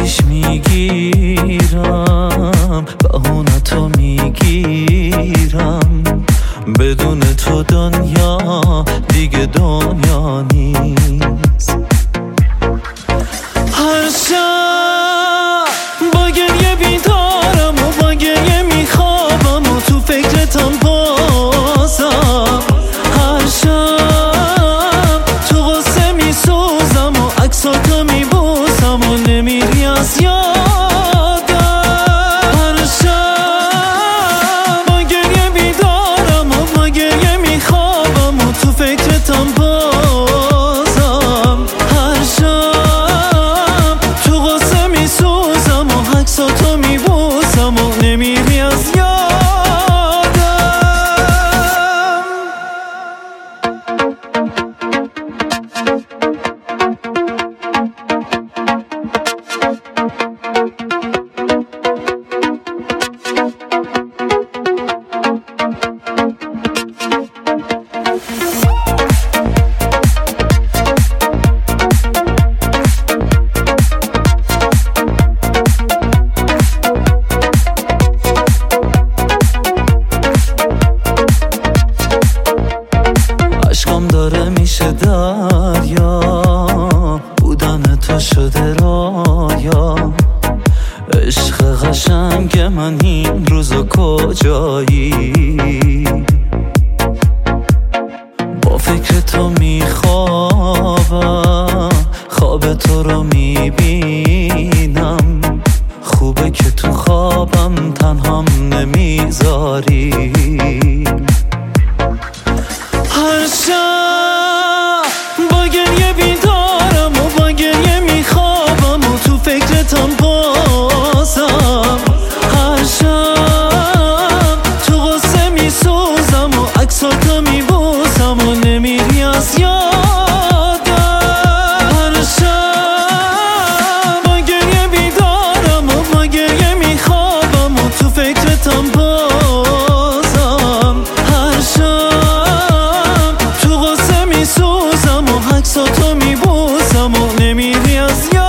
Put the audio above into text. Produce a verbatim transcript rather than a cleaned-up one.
پیش میگیرم، بهونتو میگیرم، بدون تو دنیا دیگه دنیا نیست. هر شب با گریه بیدارم و با گریه میخوابم و تو فکرتم بازم. هر شب تو غصه میسوزم و عکساتو میبوسم و نمیری از یادم. هر شب با گریه بیدارم و با گریه میخوابم و تو فکرتم بازم. هر شب تو غصه میسوزم و عکساتو میبوسم و نمیری از یادم. عشقم داره میشه دریا، بودن تو شده رایا. عشق قشنگ من این روزا کجایی؟ با فکر تو میخوابم، خواب تو رو میبینم. خوبه که تو خوابم تنهام نمیذاری. هر شب با گریه بیدارم و با گریه میخوابم و تو فکرتم بازم. هر شب تو غصه میسوزم و عکساتو میبوسم و نمیری از یادم. هر شب با گریه بیدارم و با گریه میخوابم و تو فکرتم بازم. هر شب تو غصه میسوزم و عکساتو میبوسم و نمیری از یادم.